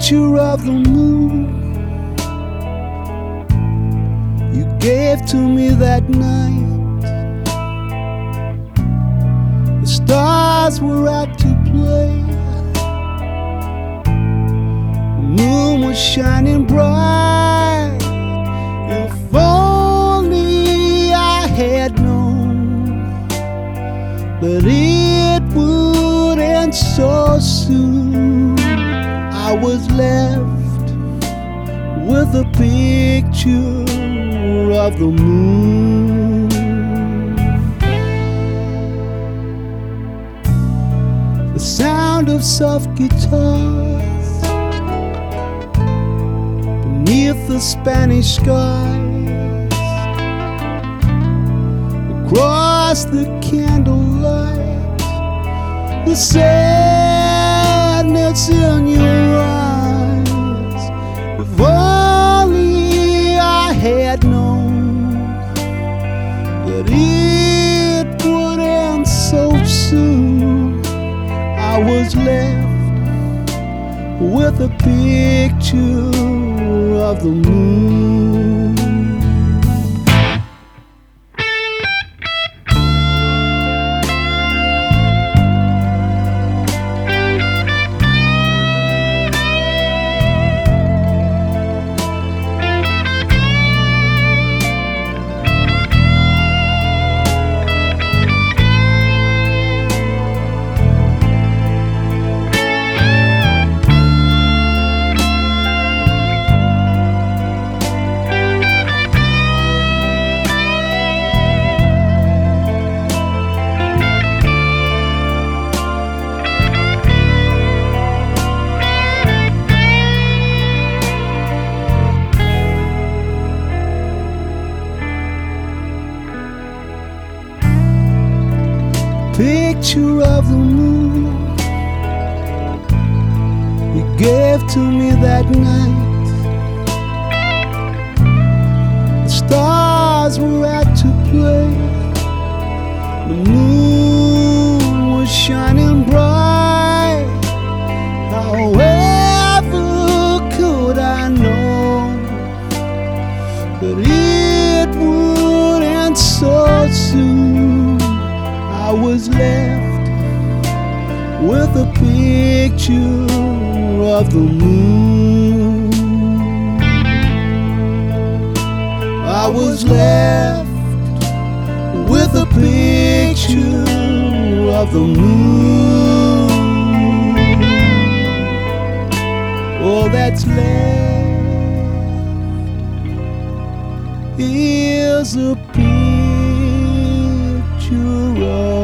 picture of the moon you gave to me that night. The stars were out to play. The moon was shining bright. If only I had known that it would end so soon. I was left with a picture of the moon. The sound of soft guitars beneath the Spanish skies, across the candlelight, the sadness in your eyes. If only I had known that it would end so soon. I was left with a picture of the moon. Picture of the moon you gave to me that night. The stars were out to play. The moon was shining bright. However could I know that it would end so soon? I was left with a picture of the moon. I was left with a picture of the moon. All that's left is a picture of